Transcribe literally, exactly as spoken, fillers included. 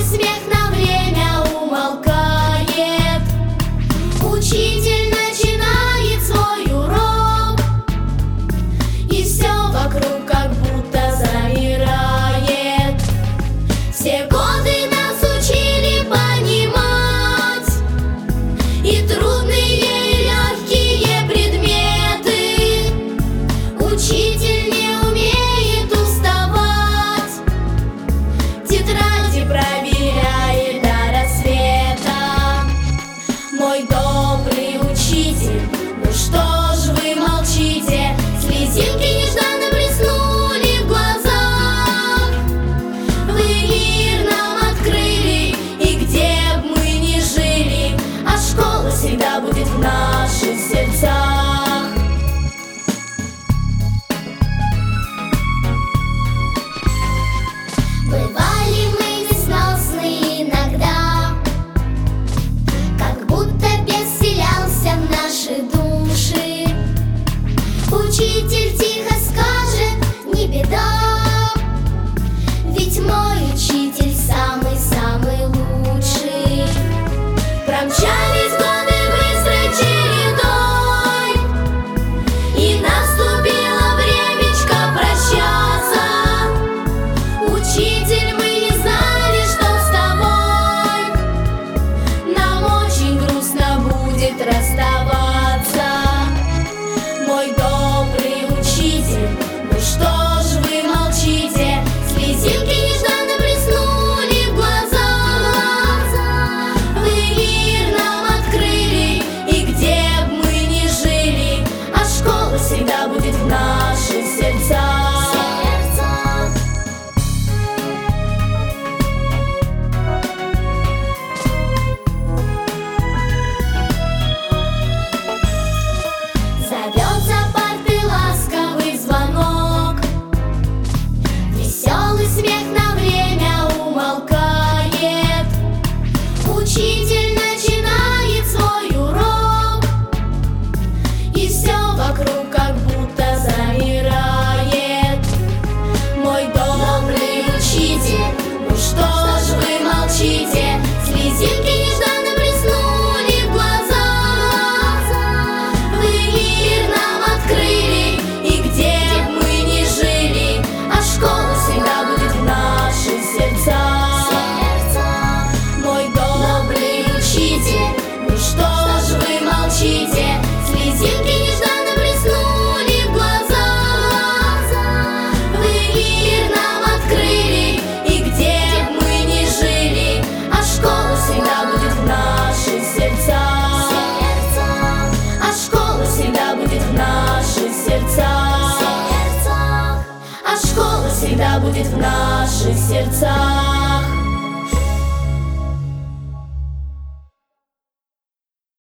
смех на время умолкает. Учитель начинает свой урок, и все вокруг как будто замирает. Все годы нас учили понимать и трудные, и легкие предметы. Учитель не умеет уставать, тетради проверяет до рассвета. Мой добрый учитель, ну что ж вы молчите? Слезинки нежданно блеснули в глазах. Вы мир нам открыли, и где б мы ни жили, а школа всегда будет в наших сердцах. Бывали мы несносны иногда, как будто бес вселялся в наши души. Учитель тихо скажет: не беда, ведь мой учитель самый-самый лучший. Промчались годы быстрой чередой, и наступило времечко прощаться. Учитель, мы не знали, что с тобой нам очень грустно будет расставаться. Мой добрый учитель, ну что ж вы молчите? Слезинки нежданно блеснули в глазах. Вы мир нам открыли, и где б мы ни жили, а школа всегда будет в наших сердцах. Зовет за парты ласковый звонок, веселый смех на время умолкает. Учитель начинает свой урок, и все вокруг как будто замирает. Мой добрый учитель, ну что ж вы молчите? Слезинки нежданно блеснули в глазах. Вы мир нам открыли, и где б мы ни жили, а школа всегда будет в наших сердцах. Мой добрый учитель, ну что ж вы молчите? Слезинки нежданно блеснули в глазах. Вы мир нам открыли, и где б мы ни жили, а школа всегда будет в наших сердцах. А школа всегда будет в наших сердцах. А школа всегда будет в наших сердцах.